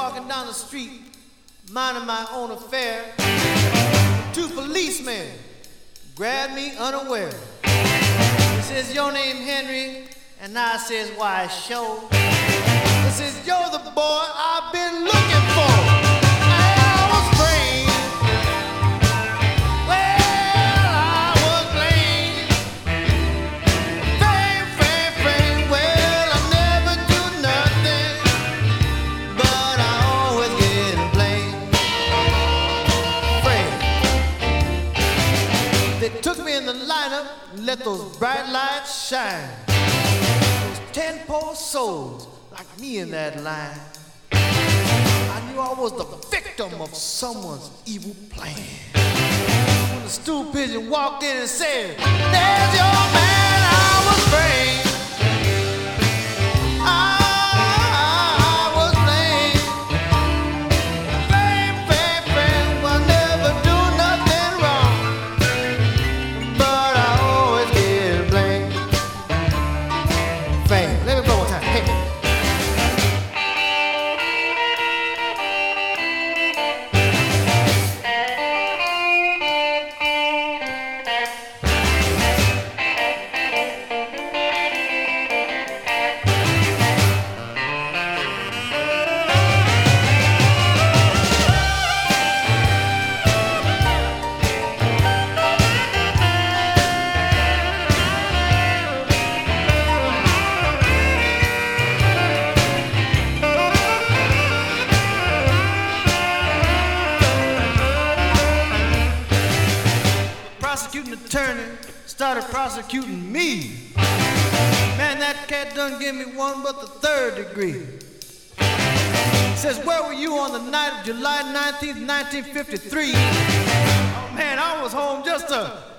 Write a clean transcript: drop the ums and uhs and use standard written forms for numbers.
walking down the street, minding my own affair. Two policemen grabbed me unaware. He says, your name Henry? And I says, why, sure. He says, you're the boy I've been looking for. I was framed. Well, I was blamed. Framed. Well, I never do nothing, but I always get blamed. Framed. They took me in the lineup and let those bright lights shine. 10 poor souls like me in that line. I knew I was the victim of someone's evil plan. When the stool pigeon walked in and said, there's your man, I was framed. I was blamed. Framed. Well, never do nothing wrong, but I always get blamed. Framed. Let me go one time. Hey. Prosecuting attorney started prosecuting me. Man, that cat done give me one but the third degree. Says, where were you on the night of July 19th, 1953? Oh man, I was home just a